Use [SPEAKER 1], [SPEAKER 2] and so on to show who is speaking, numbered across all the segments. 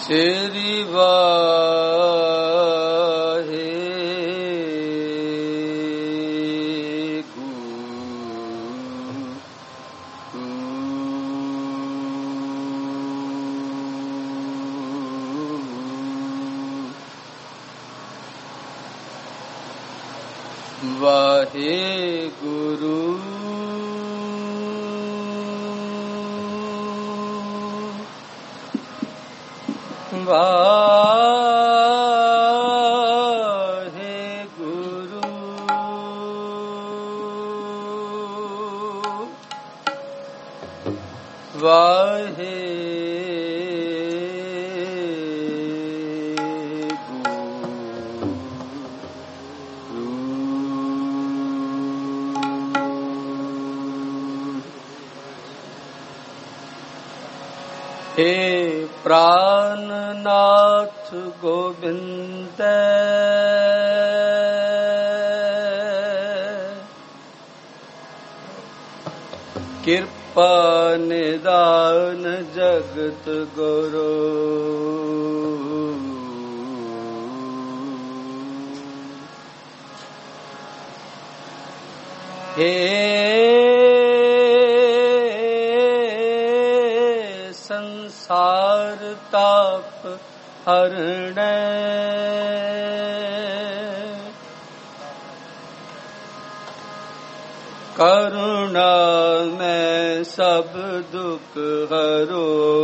[SPEAKER 1] तेरी वाहे वाहे गुरु वाहे गुरु वाहे हे प्राणनाथ गोविंद कृपा निदान जगत गुरु हे संसार ताप हरण करुणा में सब दुख हरो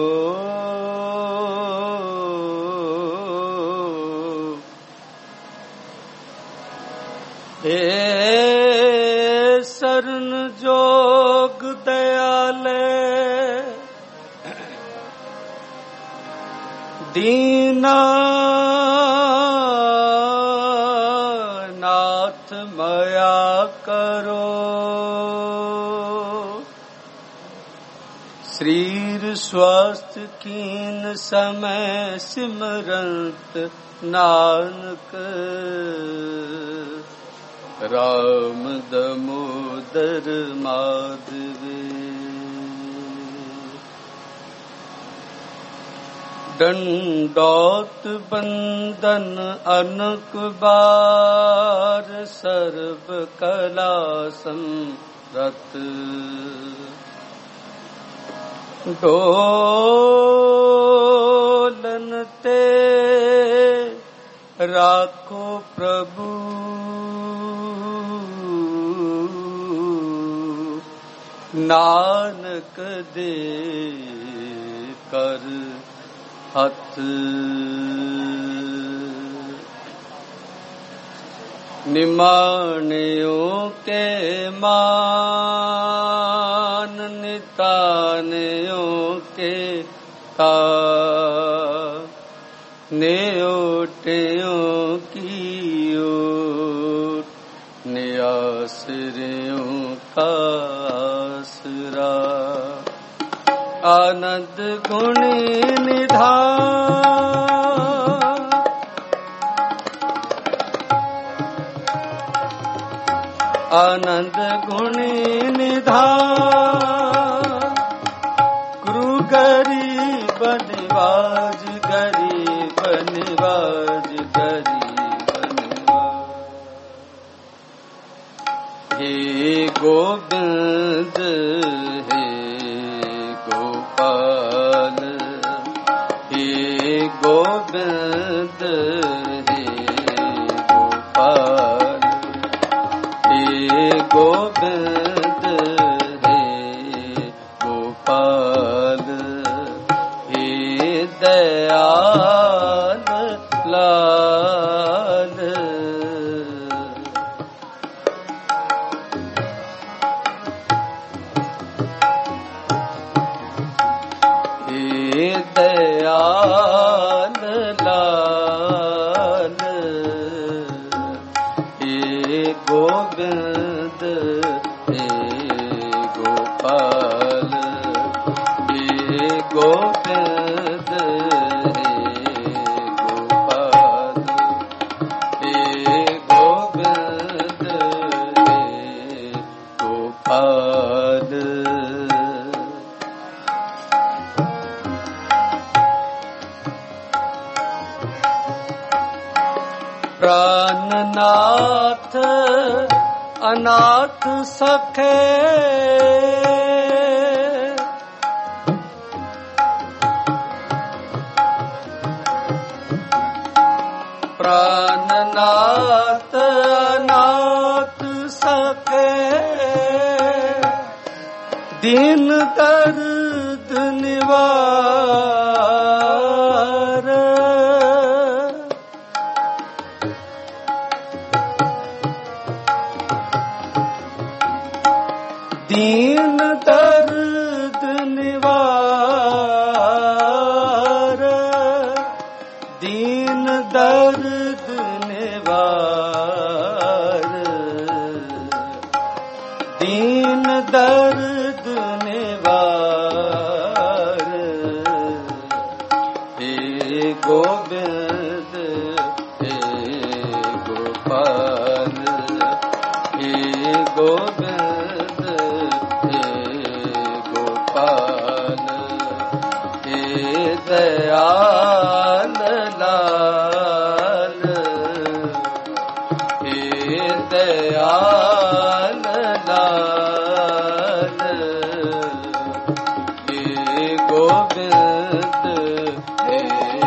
[SPEAKER 1] हे शरण जोग दयाले दीना नाथ मया करो शरीर स्वस्थ कीन समय सिमरंत नानक राम दामोदर माधवे दंडौत बंदन अनक बार सर्व कला समरत डोलन ते राखो प्रभु नानक दे कर हथ निमानियों के मान नितानियों के ता नेओटियों की ओट नियासरियों का आसरा आनंद गुणी निधान आनंद गुणी निधान गुरु गरीब निवाज गरीब निवाज गरीब निवाज हे गोविंद हे गोपाल हे गोविंद हे गोपाल हे गोविंद हे गोपाल हे दयाल लाल हे दयाल लाल हे गोविंद हे गोपाल हे गोविंद हे गोपाल हे गोविंद हे गोपाल प्राणनाथ अनाथ सखे प्राणनाथ अनाथ सखे दीन दर्द निवार दीन दर्द निवार दीन दर्द निवार दीन दर्द निवार हे गोविंद हे गोपाल हे गोविंद हे गोपाल हे दयाल लाल हे दयाल लाल हे गोविंद हे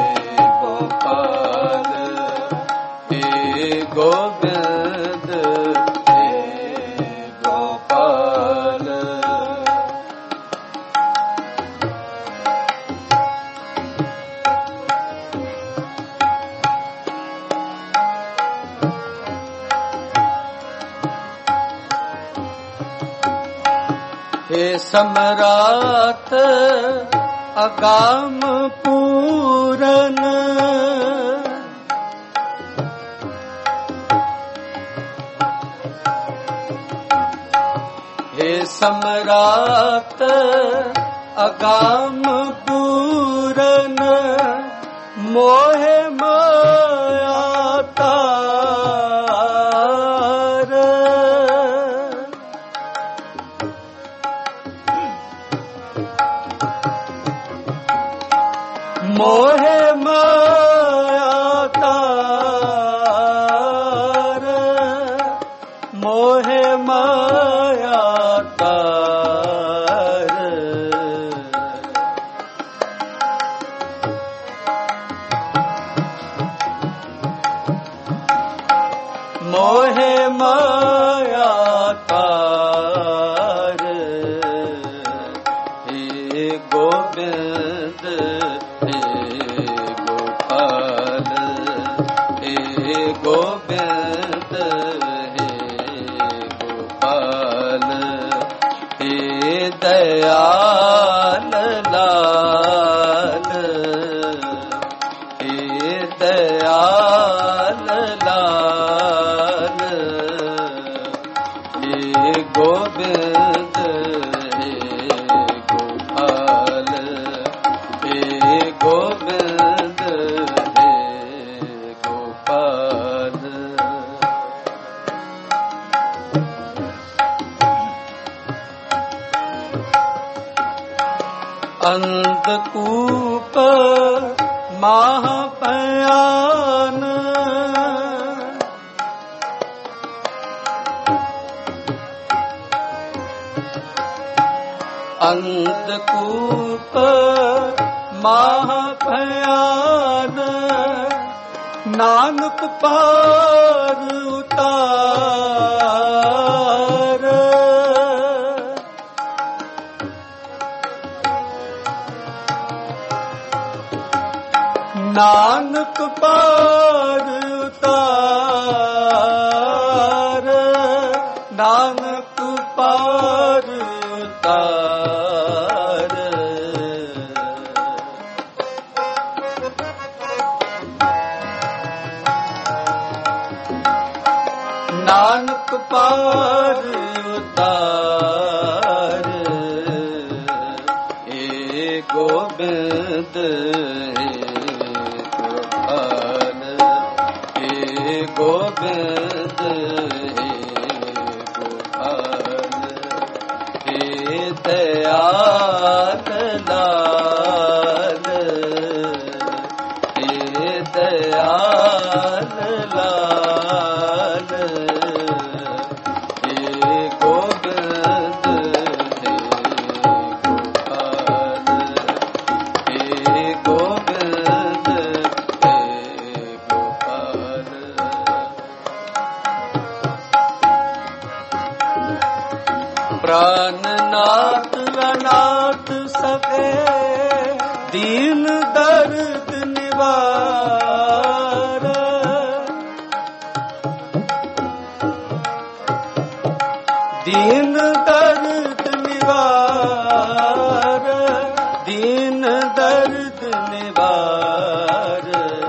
[SPEAKER 1] गोपाल हे गोविंद हे गोपाल हे सम्राट अगाम पूरन हे सम्राट अगाम पूरन मोहे माया तार मोहे माया तार मोहे माया तार मोहे माया तार हे गोविंद हे गोपाल हे गोविंद हे गोपाल हे दयाल लाल हे दयाल लाल हे गोविंद हे गोपाल हे गोविंद हे गोपाल अंधकूप महापयान अंधकूप महाभयान नानक पार उतार नानक पार उतार नानक पार उतार नानक पार उतार हे गोविंद गोविंद हे गोपाल हे दयाल लाल हे दयाल लाल प्राणनाथ अनाथ सके दीन दर्द निवार दीन दर्द निवार दीन दर्द निवार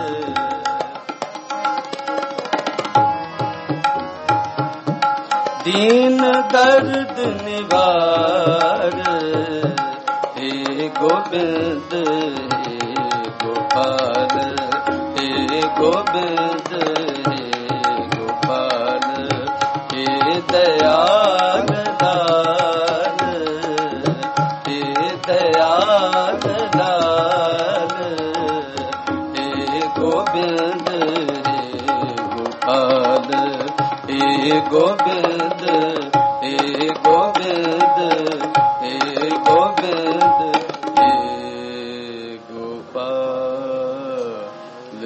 [SPEAKER 1] दीन दर्द निवार हे गोविंद हे गोपाल हे गोविंद हे गोपाल हे दयाल लाल हे दयाल लाल हे गोविंद हे गोपाल हे गोविंद हे गोविंद हे गोविंद हे गोपाल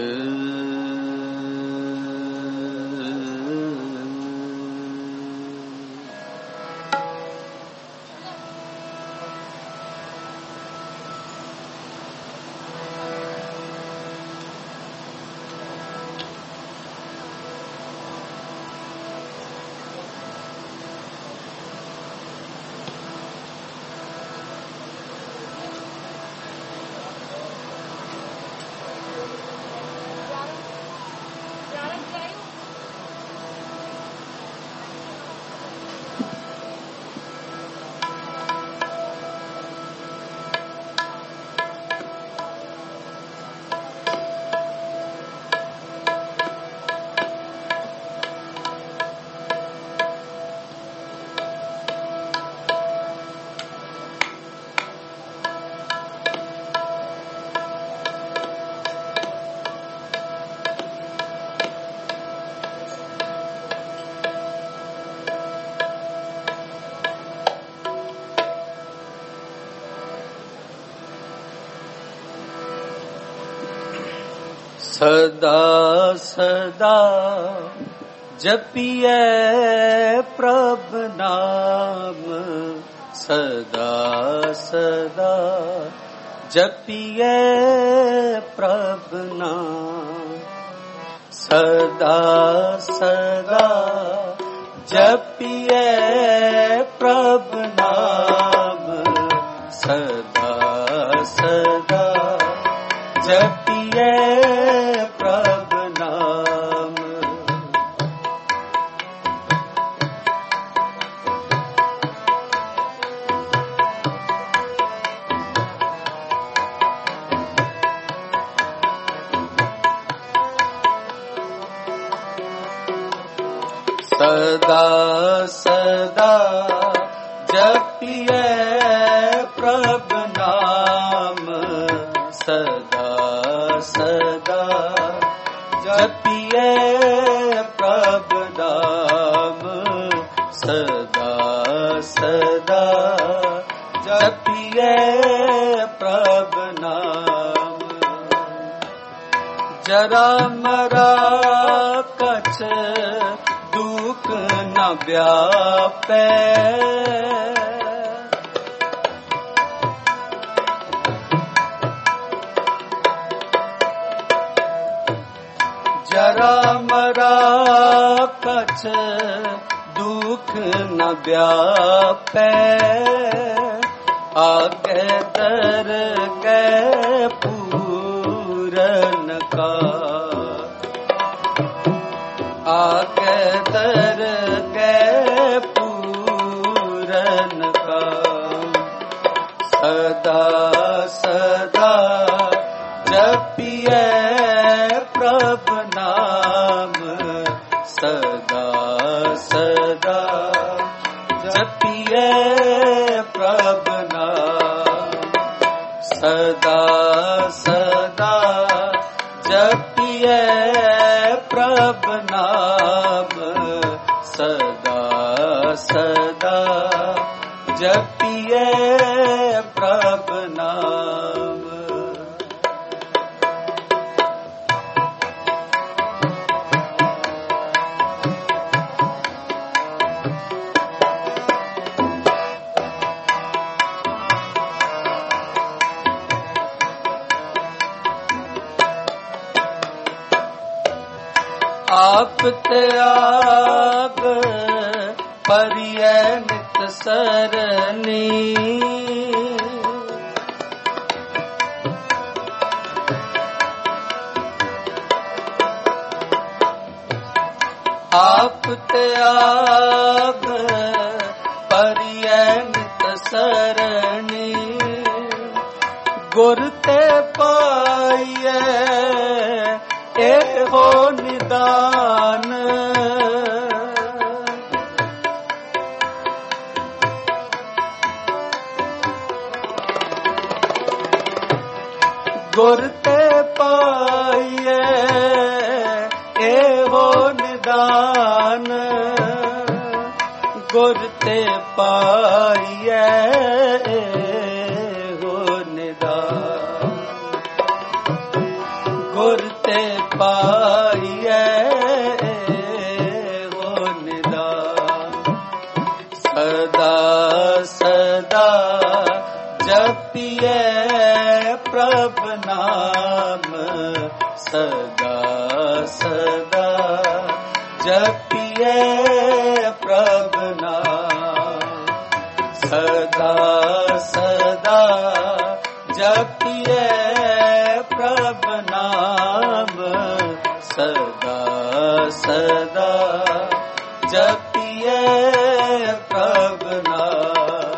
[SPEAKER 1] सदा सदा जपिए प्रभु नाम सदा सदा जपिए प्रभु नाम सदा सदा जपिए प्रभु नाम सदा सदा जपिए प्रभु नाम सदा सदा जपिए प्रभु नाम सदा सदा जपिए प्रभु नाम सदा सदा जपिए प्रभु नाम जरा मरा कछ दुख न व्यापे जरा मरा कछ दुख न व्यापे आगे दर के पूरन का आगे दर के पूरन का सदा सदा जपिए प्रभु नाम सदा सदा जपिए प्रभु नाम सदा सदा जपिए प्रभु नाम सदा सदा जपिए प्रभु नाम आप त्याग परियै नित सरनी। आप त्याग परियै नित सरनी। गुर ते पाइयै एहो निदान। गुर ते पाइयै एहो निदान। गुर ते पाइयै एहो निदान। गुर ते पाइयै एहो निदान। सदा सदा जपिए प्रभ नाम। सदा सदा जपिए प्रभ नाम। सदा सदा जपिए प्रभ नाम। सदा सदा जपिए प्रभ नाम।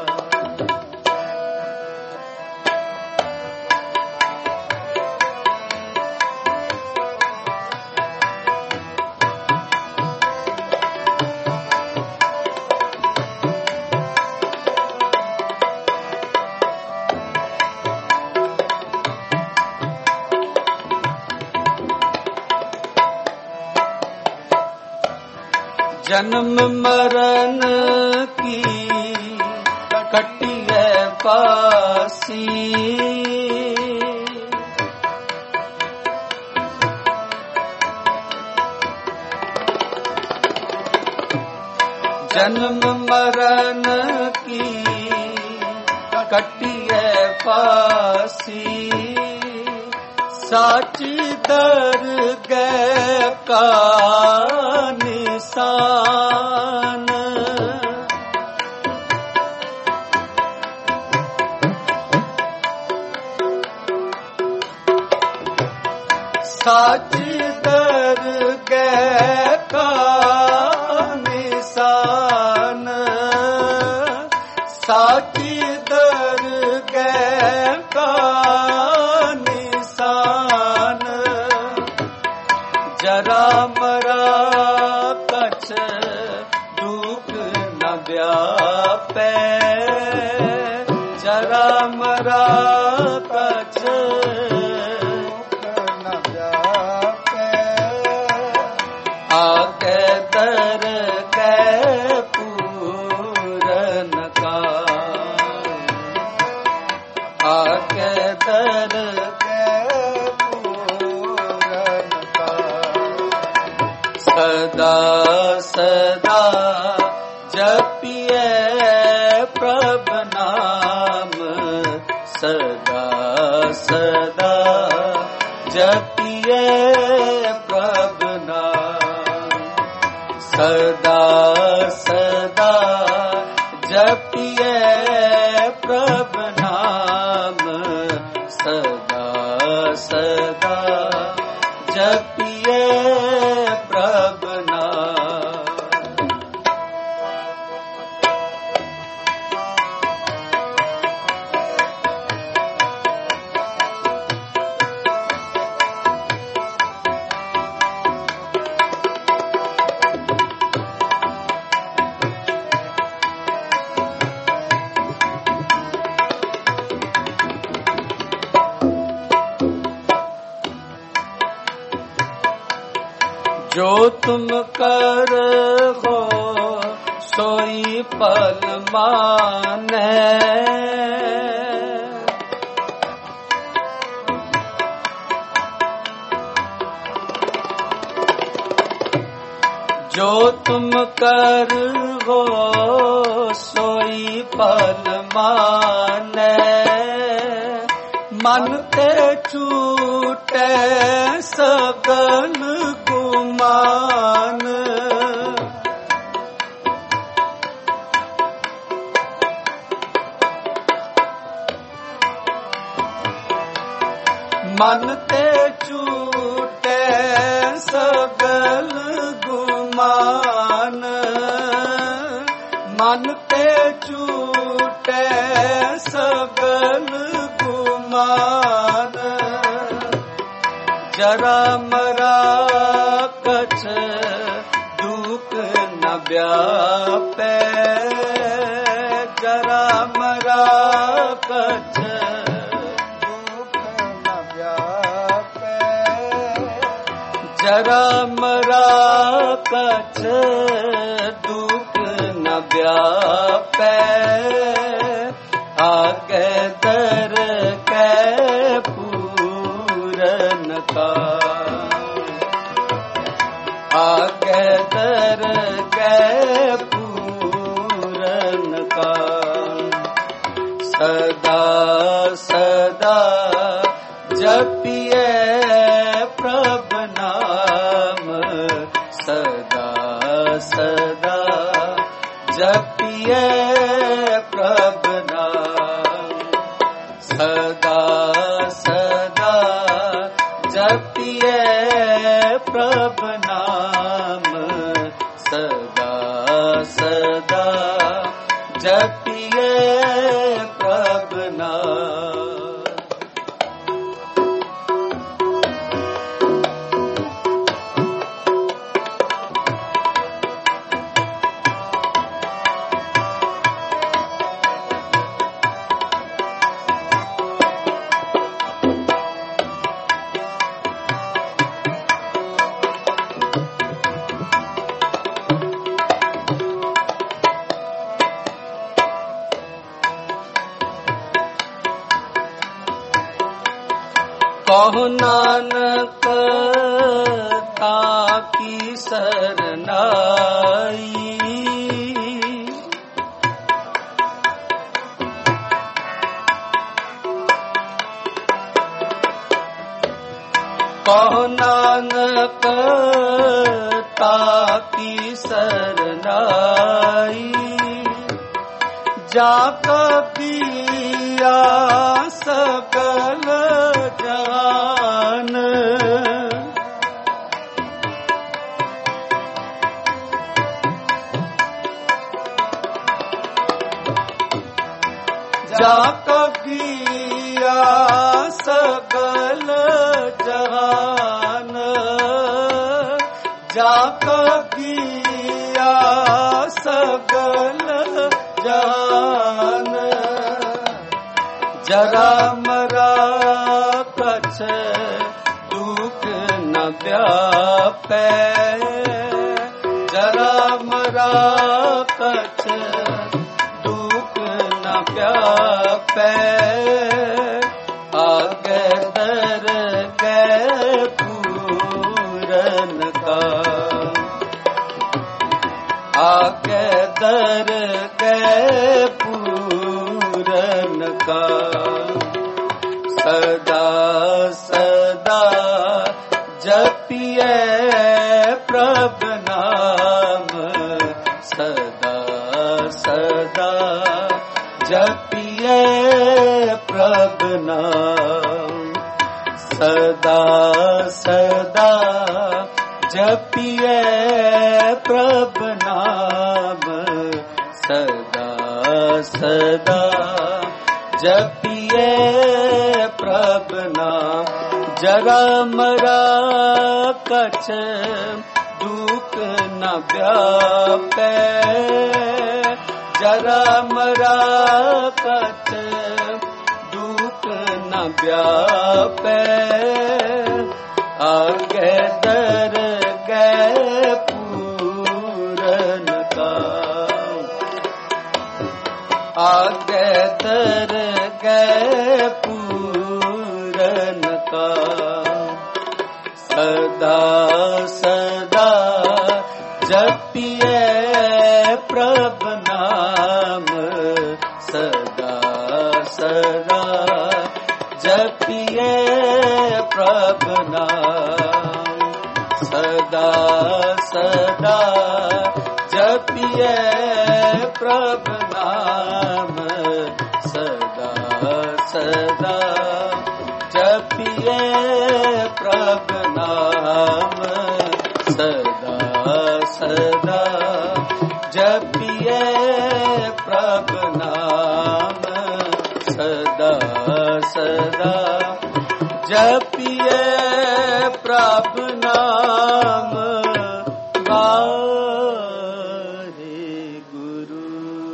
[SPEAKER 1] जन्म मरण की कटिए पासी। जन्म मरण की कटिए पासी। साची दरगह का निशान। साची दरगह का निशान। साची दरगह का निशान। जरा मरा कछ दुख न व्यापै। जरा मरा कछ दुख न व्यापै। आके दरगह पूरन का। आके दरगह पूरन का। सदा सदा जपिए प्रभ नाम। सदा सदा जपिए प्रभ नाम। सदा सदा जपिए प्रभ नाम। सदा सदा जपिए प्रभ नाम। जो तुम कर हो सोई पल माने। जो तुम कर हो सोई पल माने। मन ते छूटे सगल गुमान। मन ते छूटे सगल गुमान, मन ते छूटे सगल गुमान। जरा मरा कछ दुख न व्यापे, जरा मरा कछ दुख न व्यापे, जरा मरा कछ दुख न व्यापे। आगे दर के पूरन का, आगे दर के पूरन का। सदा सदा जपिए प्रभु नाम, सदा सदा जपिए प्रभु नाम, सदा सदा जपिए प्रभु नाम, सदा सदा जपिए प्रभु नाम। कहो नानक ताकी सरनाई, कहो नानक ताकी सरनाई। जाका पिया सकल जान, जाका पिया सकल जान, जाका पिया सकल जान। जरा मरा कछ दुख न व्यापे, जरा मरा कछ दुख न व्यापे। आगे दर के पूरन का, आगे दर के पूरन का। सदा सदा जपिए प्रभु नाम, सदा सदा जपिए प्रभु नाम, सदा सदा जपिए प्रभु नाम, सदा सदा जपिए प्रभु नाम। जरा मरा कछ दुख न व्यापे, जरा मरा कछ दुख न व्यापे। आगे दर गए पूरन का, आगे दर गए पूरन का। सदा सदा जपिए प्रभु नाम, सदा सदा जपिए प्रभु नाम, सदा सदा जपिए प्रभु नाम, सदा सदा जपिए प्रभु नाम सदा सदा जपिए प्रभु नाम सदा सदा जपिए प्रभु नाम वाहे गुरु।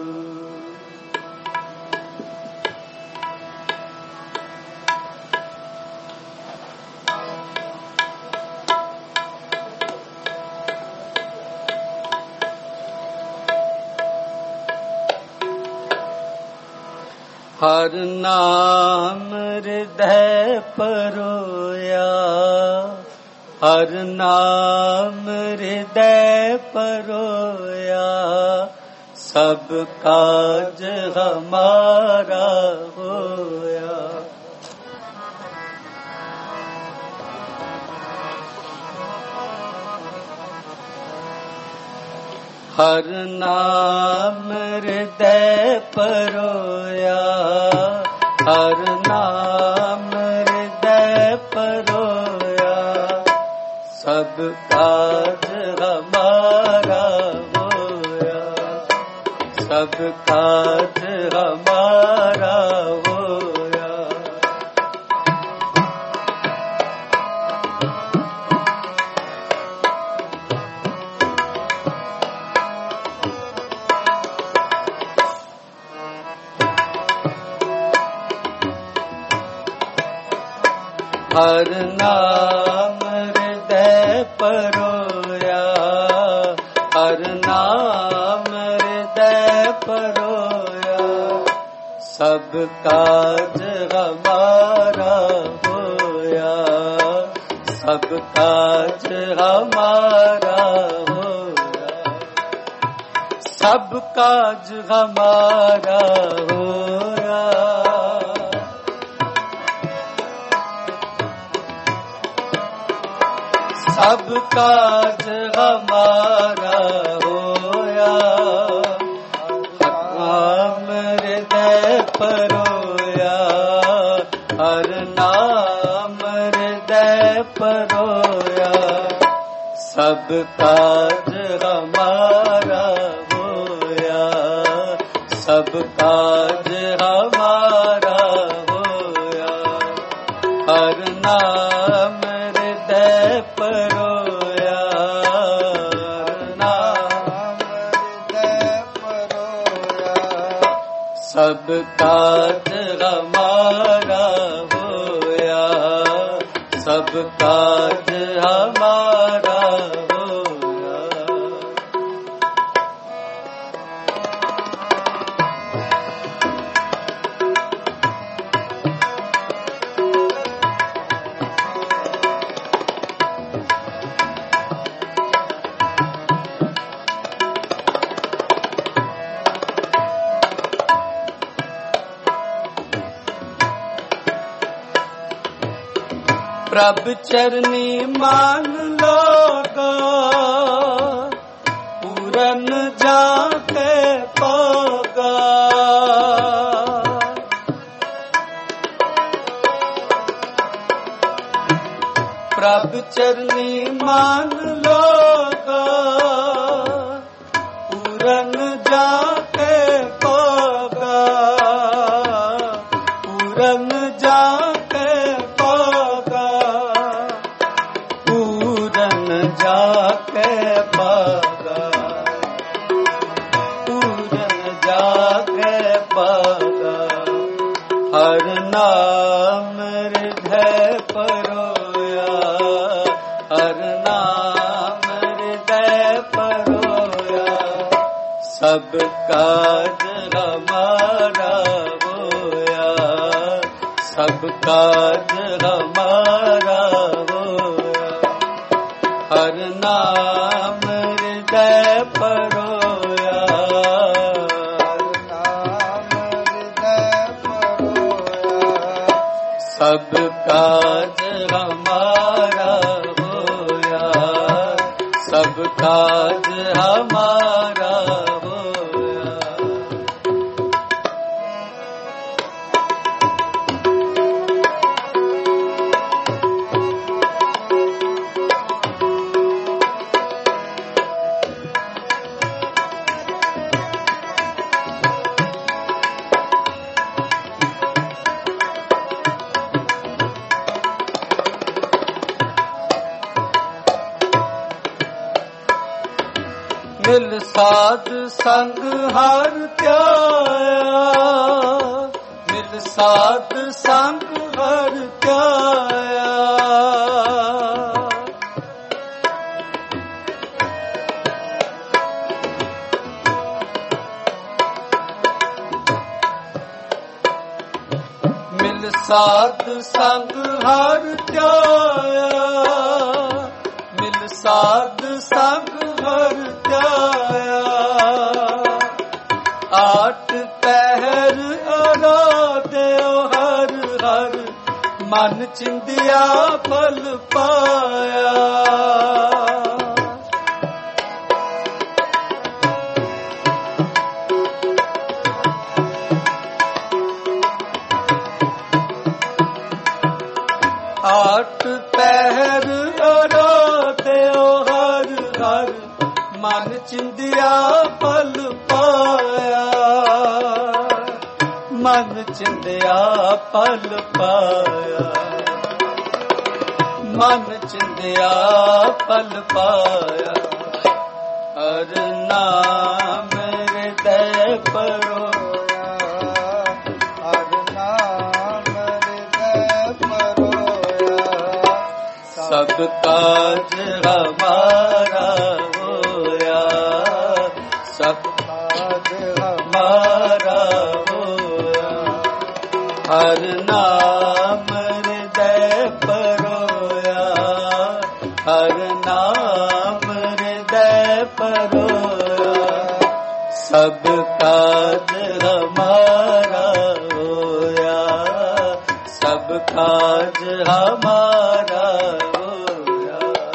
[SPEAKER 1] हर नाम हृदय परोया, हर नाम हृदय परोया, सब काज हमारा होया। हर नाम हृदय परोया, हर नाम हृदय परोया, सब काज हमारा होया, सब काज हमारा होया। हर नाम हृदय परोया, हर नाम हृदय परोया, सब काज हमारा होया, सब काज हमारा होया, सब काज हमारा होया। सब काज हमारा होया, नाम हृदय परोया, हर नाम हृदय परोया, सब काज हमारा होया, सब काज हमारा होया। हर नाम हृदय परोया, नाम हृदय परोया, सब काज हमारा होया, सब काज हमारा होया। प्रभु चरनी मान लोगा, पूरन जाके पागा। प्रभु चरनी मान लोगा, पूरन जाके पागा, पूरन जाके पागा, पूरन जाके पागा, पूरन जाके पागा। हर नाम हृदय परोया, हर नाम हृदय परोया, सब काज हमारा होया, सब काज हमारा होया। हर नाम हृदय परोया, हर नाम हृदय परोया, सब काज हमारा होया, सब काज हमारा होया। ਸਾਧ ਸੰਗ ਹਰ ਧਿਆਇਆ, ਮਿਲ ਸਾਧ ਸੰਗ ਹਰ ਧਿਆਇਆ। ਮਿਲ ਸਾਧ ਸੰਗ ਹਰ ਧਿਆਇਆ, ਮਿਲ ਸਾਧ ਸੰਗ ਹਰ ਧਿਆਇਆ। ਆਠ ਪਹਿਰ ਅਰਾਧਿਓ ਹਰ ਹਰ, ਮਨ ਚਿੰਦਿਆ ਫਲ ਪਾਇਆ। ਆਠ ਪਹਿਰ ਅਰਾਧਿਓ ਹਰ ਹਰ, ਮਨ ਚਿੰਦਿਆ ਫਲ ਪਾਇਆ। ਮਨ ਚਿੰਦਿਆ ਫਲ ਪਾਇਆ, ਮਨ ਚਿੰਦਿਆ ਫਲ ਪਾਇਆ। ਹਰ ਨਾਮ ਹਿਰਦੈ ਪਰੋਇਆ, ਹਰ ਨਾਮ ਹਿਰਦੈ ਪਰੋਇਆ। ਸਭ ਕਾਜ ਹਮਾਰਾ ਹੋਇਆ, ਸਭ ਕਾਜ ਹਮਾਰਾ ਹੋਇਆ। ਹਰ ਨਾਮ ਹਿਰਦੈ ਪਰੋਇਆ, ਹਰ ਨਾਮ ਹਿਰਦੈ ਪਰੋਇਆ। ਸਭ ਕਾਜ ਹਮਾਰਾ ਹੋਇਆ, ਸਭ ਕਾਜ ਹਮਾਰਾ ਹੋਇਆ।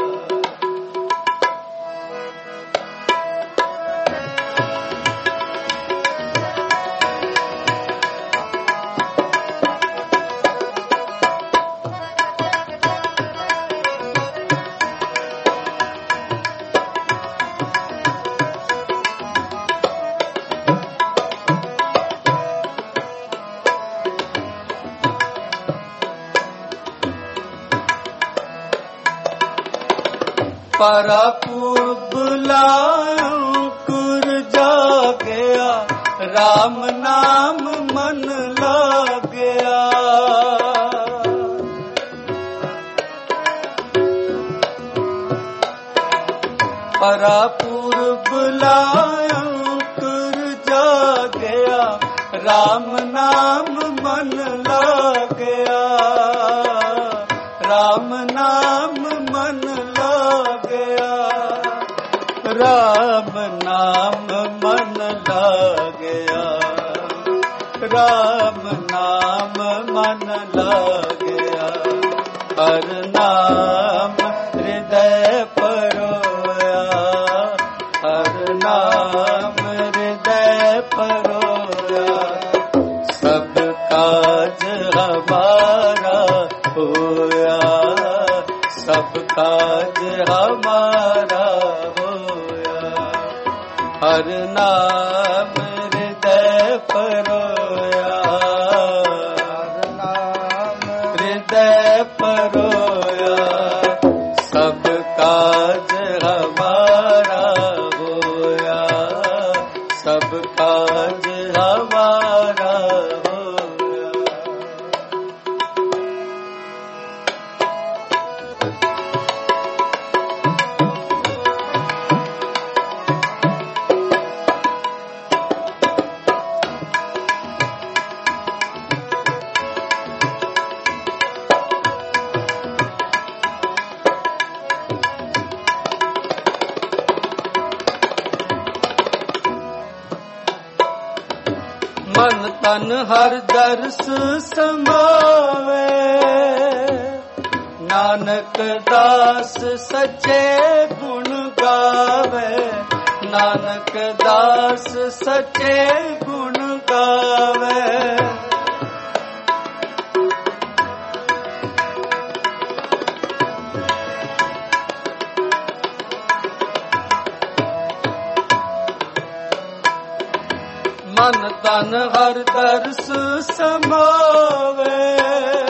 [SPEAKER 1] ਪਰਪੂਰਬ ਲਾਇਓ ਕੁਰ ਜਾਗਿਆ, ਰਾਮ ਨਾਮ ਮਨ ਲਾਗਿਆ। ਪਰਪੂਰਬ ਲਾਇਓ ਕੁਰ ਜਾਗਿਆ, ਰਾਮ ਨਾਮ ਮਨ ਲਾਗਿਆ। ਰਾਮ ਨਾਮ ਮਨ ਲਾਗਿਆ, ਰਾਮ ਨਾਮ ਮਨ ਲਾਗਿਆ। ਰਾਮ ਨਾਮ ਮਨ ਲਾਗਿਆ। ਹਰ ਨਾਮ ਹਿਰਦੈ ਪਰੋਇਆ, ਹਰ ਨਾਮ ਹਿਰਦੈ ਪਰੋਇਆ। ਸਭ ਕਾਜ ਹਮਾਰਾ ਹੋਇਆ, ਸਭ ਕਾਜ ਹਮਾਰਾ ਹੋਇਆ। ਹਰ ਨਾਮ ਹਿਰਦੈ ਪਰੋਇਆ, ਹਰ ਨਾਮ ਹਿਰਦੈ ਪਰੋਇਆ। ਸਭ ਕਾਜ ਹਮਾਰਾ ਹੋਇਆ, ਸਭ ਕਾਜ ਹਮਾਰਾ ਹੋਇਆ। ਮਨ ਤਨ ਹਰ ਦਰਸ ਸਮਾਵੇ, ਨਾਨਕ ਦਾਸ ਸੱਚੇ ਗੁਣ ਗਾਵੇ। ਨਾਨਕ ਦਾਸ ਸੱਚੇ ਗੁਣ ਗਾਵੇ। ਮਨ ਤਨ ਹਰ ਦਰਸ ਸਮਾਵੇ,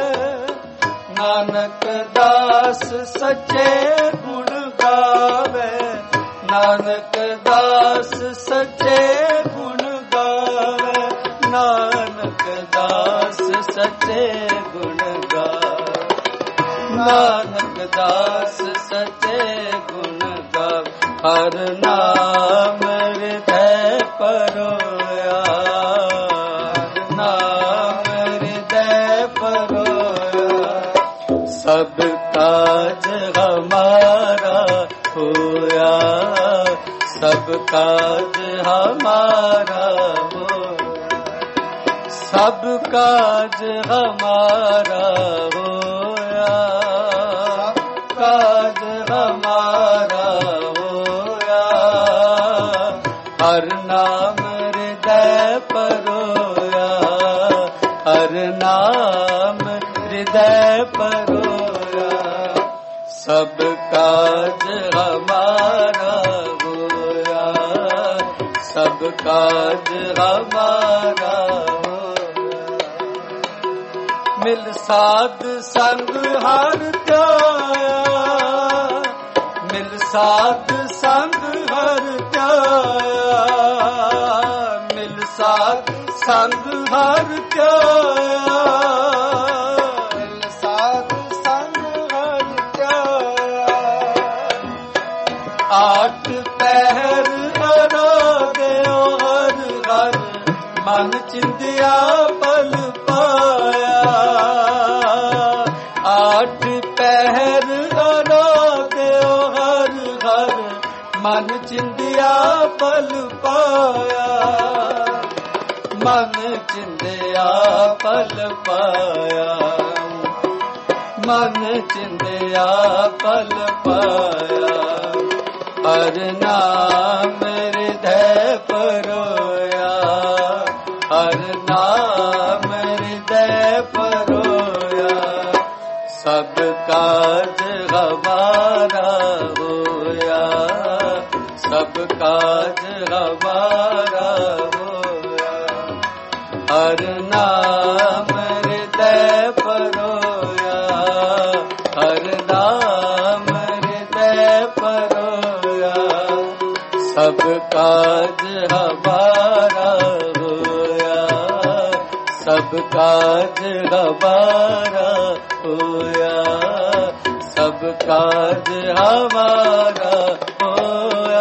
[SPEAKER 1] ਨਾਨਕ ਦਾਸ ਸੱਚੇ ਗੁਣ ਗਾਵੇ। ਨਾਨਕ दास सच्चे गुण गावे, नानक दास सच्चे गुण गावे, नानक दास सच्चे गुण गावे। हर नाम हृदय परोया, नाम हृदय परोया, सब काज हमारा होया, सब काज हमारा होया, सब काज हमारा होया, काज हमारा होया। हर नाम हृदय परोया, हर नाम हृदय परोया, सब काज हमारा होया, सब काज हमारा होया। मिल साध संग हर त्याया, मिल साध संग हर त्याया, मिल साध संग हर त्याया, मिल साध संग हर त्याया। आठ पहर अराध्यो हर हर, मन चिंदिया पल पाया। आठ पहर अराध्यो हर हर, मन चिंदिया पल पाया, मन चिंदिया पल पाया, मन चिंदिया पल पाया। हर नाम हृदय परोया, हर नाम हृदय परोया, सब काज हमारा होया, सब काज हमारा होया। हर नाम हृदय परोया, हर नाम हृदय परोया, सब काज हमारा होया, सब काज हमारा होया, सब काज हमारा होया।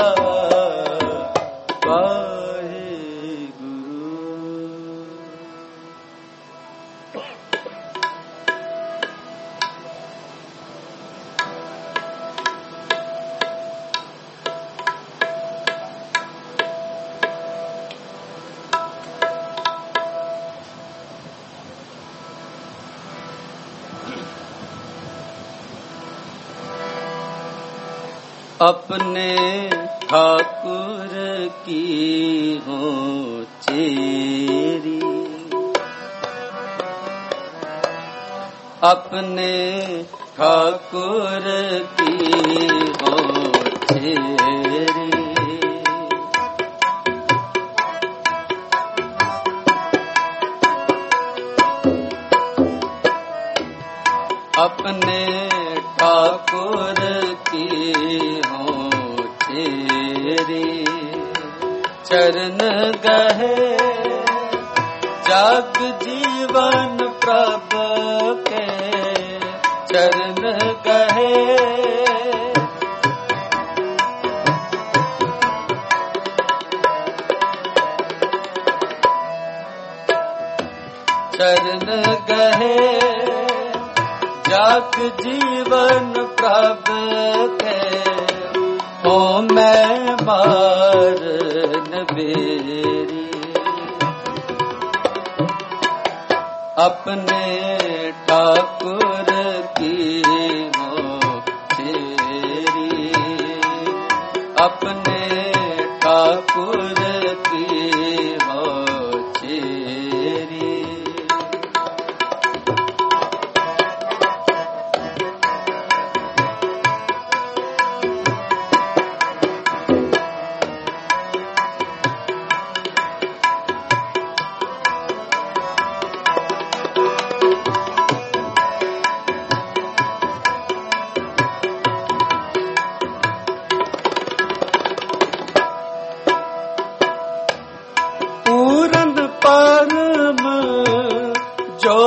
[SPEAKER 1] अपने ठाकुर की हो चेरी, अपने ठाकुर की हो चेरी। अपने ठाकुर की हो तेरी, चरण गहे जग जीवन प्रभु के, चरण गहे चरण गहे जग जीवन प्रभु के। ओ मैं मारन बेरी, अपने ठाकुर की हो तेरी, अपने ठाकुर की हो तेरी।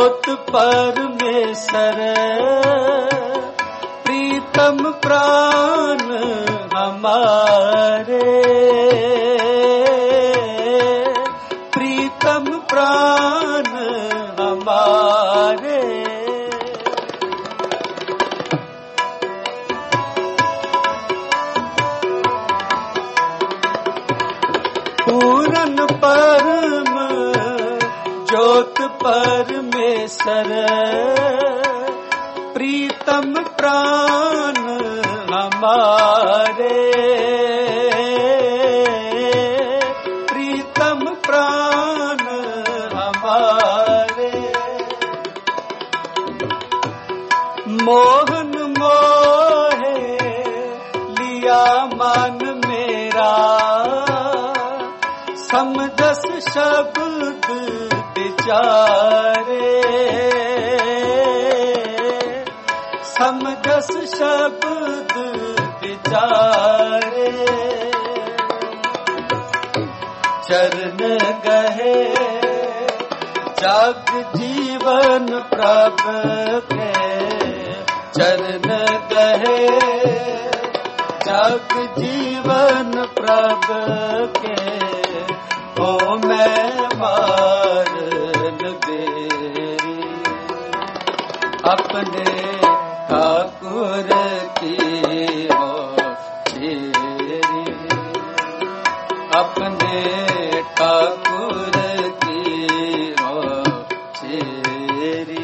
[SPEAKER 1] ज्योत परमेश्वर प्रीतम प्राण हमारे, प्रीतम प्राण हमारे। पूरन परम ज्योत परमेश्वर प्रीतम प्राण हमारे, प्रीतम प्राण हमारे। मोहन मोहे लिया मन मेरा, समझस शब्द विचारे, समझस शब्द विचारे। चरण गहे जग जीवन प्रभु के, चरण गहे जग जीवन प्रभु के। ओ मैं मारन बेरी अपने ठाकुर की हो चेरी, अपने ठाकुर की हो चेरी।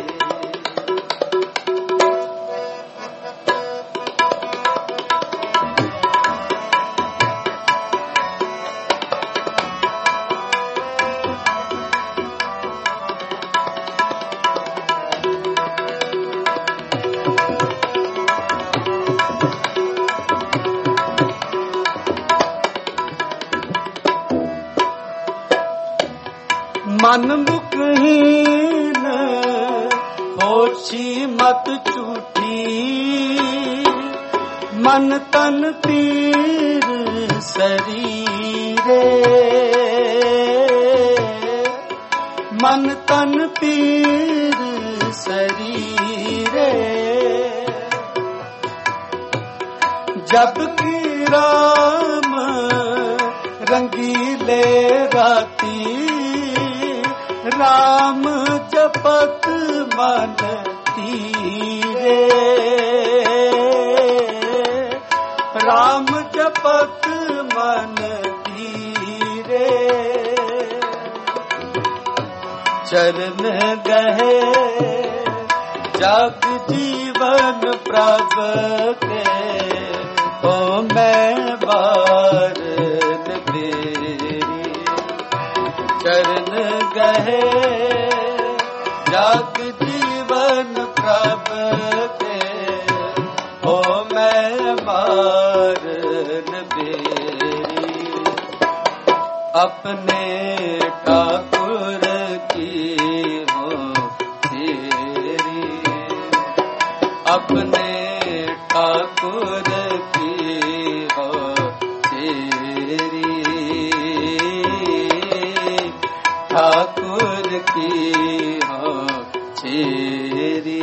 [SPEAKER 1] मन मुखहीन होशी मत झूठी, मन तन तीर शरीरे, मन तन तीर शरीरे। जबकि राम रंगीले राती, राम जपत मन तीरे, राम जपत मन तीरे। चरण गहे जग जीवन प्रभु के, ओ मैं बारन बेरी। चरण गहे जग जीवन प्रभु के, ओ मैं मारन बेरी। अपने ठाकुर की हो तेरी, अपने ठाकुर की हो तेरी, ठाकुर की हो चेरी।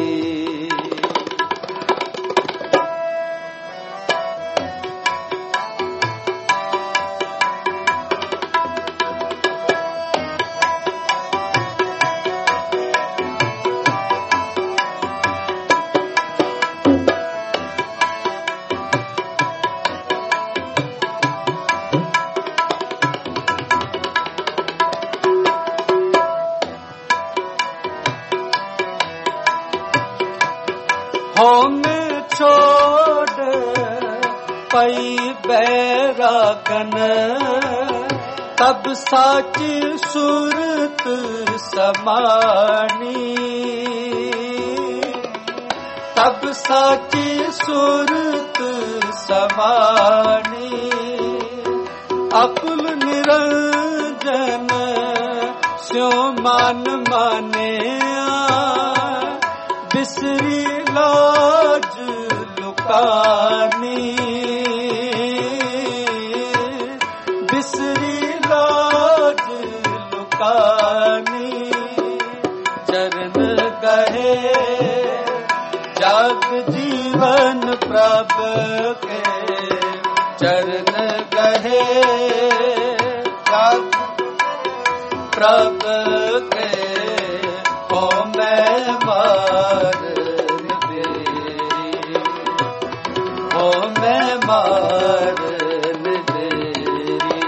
[SPEAKER 1] होंगे छोड़ पई बैरागन, तब साची सूरत समानी, तब साची सूरत समानी। अकुल निरंजन स्यो मान माने, बिसरी लाज लुकानी, बिसरी लाज लुकानी। चरण जग जीवन प्रभु के चरण गहे, जग प्रभु के हो मैं मारन बेरी, हो मैं मारन बेरी।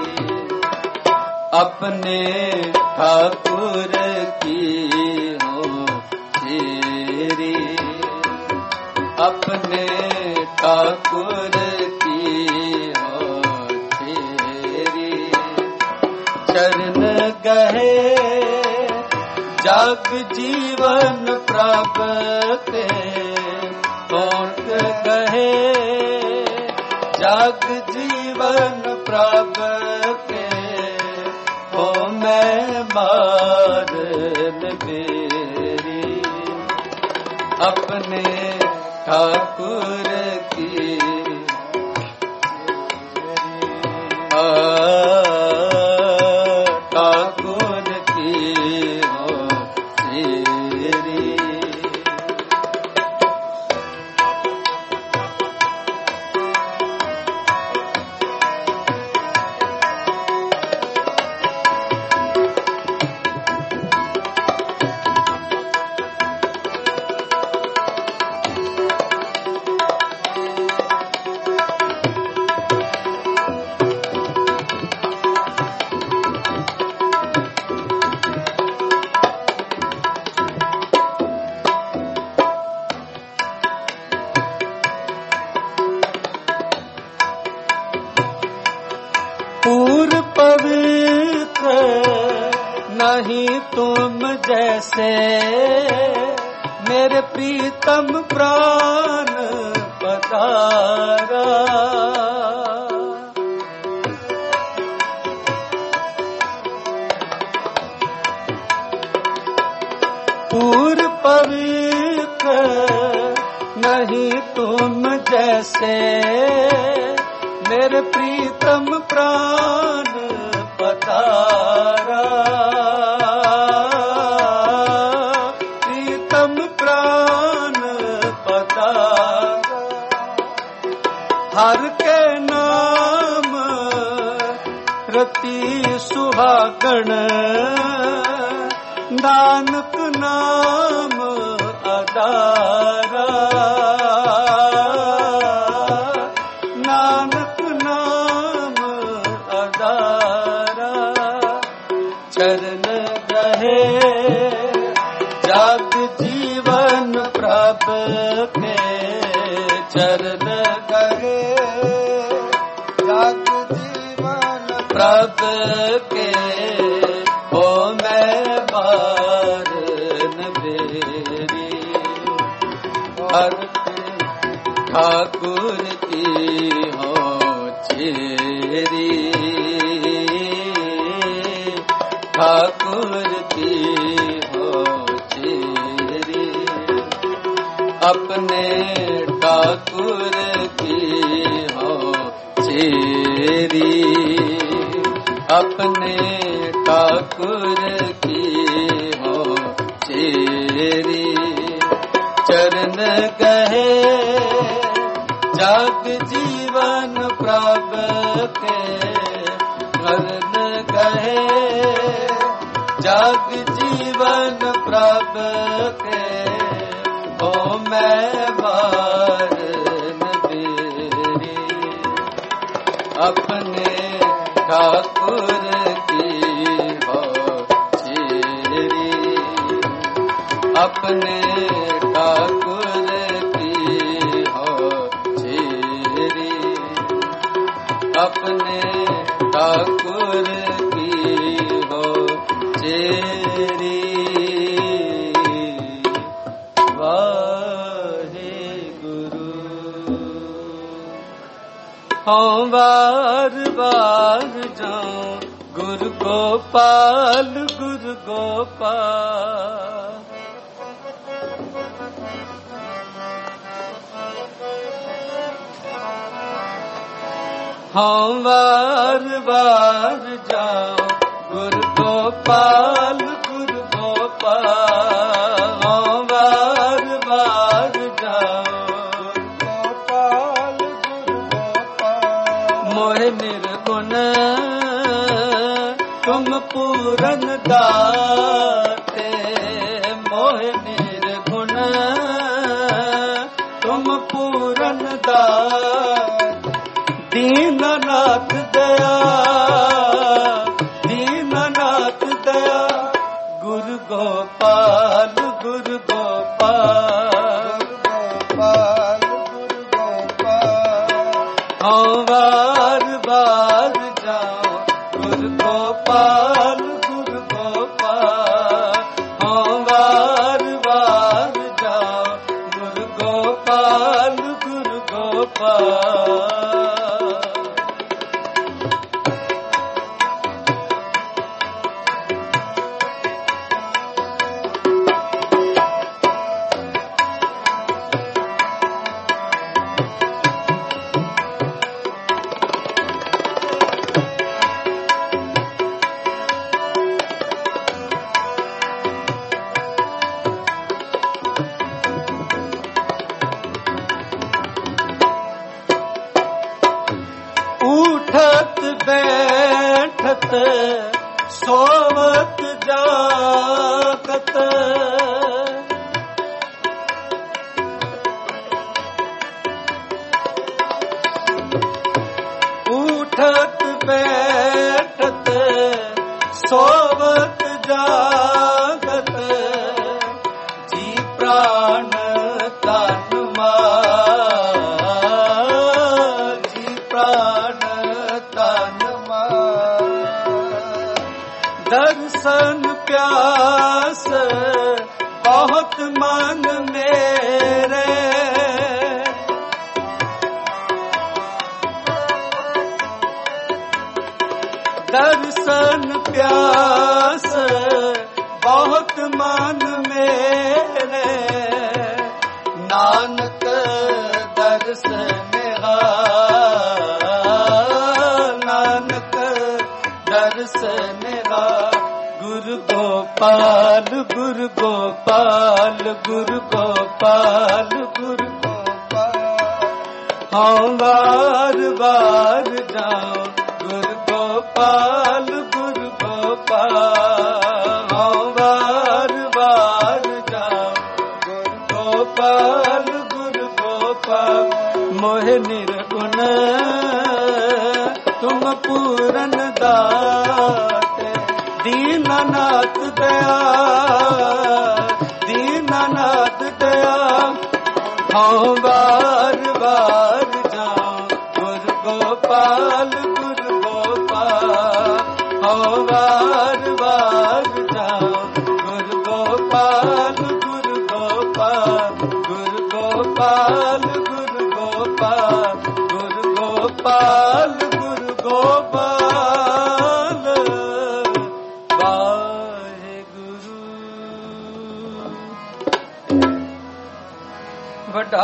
[SPEAKER 1] अपने ठाकुर की हो तेरी, अपने ठाकुर की हो तेरी चरण गहे, जग जीवन प्रभु ते होंठ गहे, जग जीवन प्रभु के हो मैं मारन बेरी। अपने ठाकुर की ठाकुर की हो तेरी। पूर पवित्र नहीं तुम जैसे, मेरे प्रीतम प्राण पधारा। पूर पवित्र नहीं तुम जैसे, मेरे प्रीतम प्राण पधारा। प्रीतम प्राण पधारा, हर के नाम रति सुहागण, नानक नाम आधारा। चरण गहे, जग जीवन प्रभु के चरण गहे, जग जीवन प्रभु के हो मैं मारन बेरी। हर ठाकुर की हो चेरी, ठाकुर की हो चेरी। अपने ठाकुर की हो चेरी, अपने ठाकुर की हो चेरी चरण गहे, जग जीवन प्रभु के चरण गहे, जग जीवन प्रभु के हो मैं मारन बेरी। अपने ठाकुर की हो चेरी, अपने ठाकुर की हो चेरी, अपने ठाकुर की हो चेरी। वाहेगुरु। हाँ बार बार जाऊं गुरु गोपाल, गुरु गोपाल। हाँ बार बार जाऊं गुरु गोपाल, गुरु गोपाल। हाँ बार बार जाऊं दाते मोह निर्गुण तुम पूरन दात दीननाथ दया दीननाथ दया गुरु गोपाल गुरु गोपाल गुरु गोपाल हाँ बार बार जाओ गुरु गोपाल गुरु गोपाल हाँ बार बार जाओ गुरु गोपाल गुरु गोपाल बैठत सोवत जागत उठत बैठत सोवत जागत जी प्राण तन मान जी प्राण तन दर्शन प्यास बहुत मन मेरे दर्शन प्यास बहुत मन मेरे नानक दर्शन नानक दर्शन गुरु गोपाल गुरु गोपाल गुरु गोपाल गुरु गोपाल हाँ बार बार जाओ गुरु गोपाल गुरु गोपाल हाँ बार बार जाओ गुरु गोपाल गुरु गोपाल मोह निर्गुण तुम पूरन दाते दीननाथ दया दीननाथ दया हाँ बार बार जाओ गुरु गोपाल गुरु गोपाल हाँ बार बार जाओ गुरु गोपाल गुरु गोपाल गुरु गोपाल गुरु गोपाल गुरु गोपाल गुरु गोपाल ਵੱਡਾ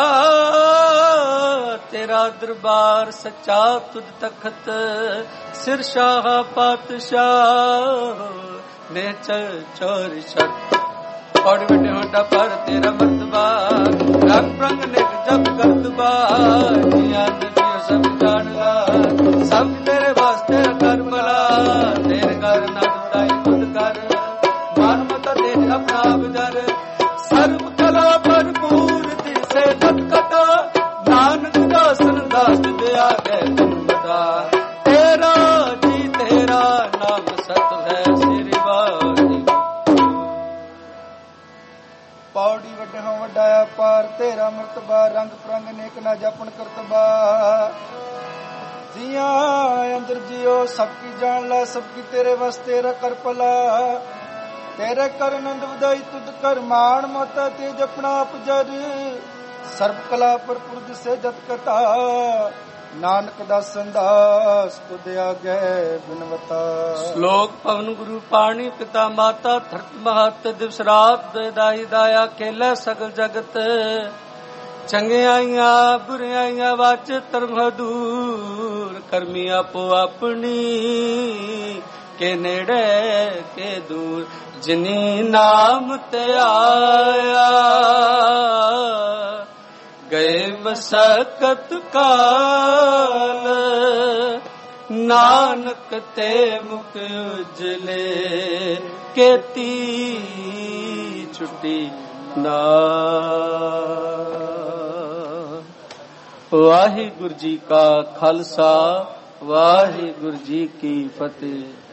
[SPEAKER 1] ਤੇਰਾ ਦਰਬਾਰ ਸੱਚਾ ਤੁਧ ਤਖਤ ਸਿਰ ਸ਼ਾਹ ਪਾਤਸ਼ਾਹ ਨੇ ਚੋਰ ਛੱਡ ਪੜ ਬਟੇ ਵੱਡਾ ਪਰ ਤੇਰਾ ਮਰਤਬਾ ਰੰਗ ਪ੍ਰੰਗ ਨੇ ਜਪ ਕਰਤਬਾ ਜੀਆਂ ਨਦੀਓ ਸਭ ਜਾਣਦਾ ਸਭ ਤੇਰੇ ਵਾਸਤੇ ਕਰ ਭਲਾ ਤੇਰੇ ਘਰ ਨਾ ਦੁਦਾਈ ਖੁਦ ਕਰ ਮਨ ਮਤ ਦੇ ਆਪਣਾ ਬਜਰ ਸਰਬ ਕਲਾ ਭਰਪੂਰ ਦਿਸੇ ਤਤ ਕਟਾ ਨਾਨਕ ਦਾਸਨ ਦਾਸ ਦਿਆ ਗਏ ਤੁਮਦਾ ਤੇਰਾ ਜੀ ਤੇਰਾ ਨਾਮ ਸਤ ਹੈ ਸ੍ਰੀ ਵਾਹਿਗੁਰੂ ਪੌੜੀ ਵੱਡੇ ਹੋ ਵੱਡਾ ਪਾਰ ਤੇਰਾ ਮਰਤਬਾ ਰੰਗ ਪ੍ਰੰਗ ਨੇਕ ਨਾ ਜਪਣ ਕਰਤਬਾ जिया अंदर जियो सबकी जान ला सबकी तेरे वास्ते कर पला तेरे कर नंद वदाई तुद कर मान मोता तेज अपना अपजर सर्व कला पर पुरद से जत कथा नानक दासन दास तुद आगे बिनवता श्लोक पवन गुरु पाणी पिता माता धरत महत दिवस रात दाई दाया खेला सगल जगत ਚੰਗਿਆਈਆਂ ਬੁਰਿਆਈਆਂ ਵਾਚ ਧਰਮ ਦੂਰ ਕਰਮੀ ਆਪੋ ਆਪਣੀ ਕੇ ਨੇੜੇ ਕੇ ਦੂਰ ਜਿਨੀ ਨਾਮ ਤੇ ਆਇਆ ਗਏ ਮਸਕਤ ਕਾਲ ਨਾਨਕ ਤੇ ਮੁਖ ਉਜਲੇ ਕੀਤੀ ਛੁੱਟੀ ਨਾ। ਵਾਹਿਗੁਰੂ ਜੀ ਕਾ ਖਾਲਸਾ, ਵਾਹਿਗੁਰੂ ਜੀ ਕੀ ਫਤਿਹ।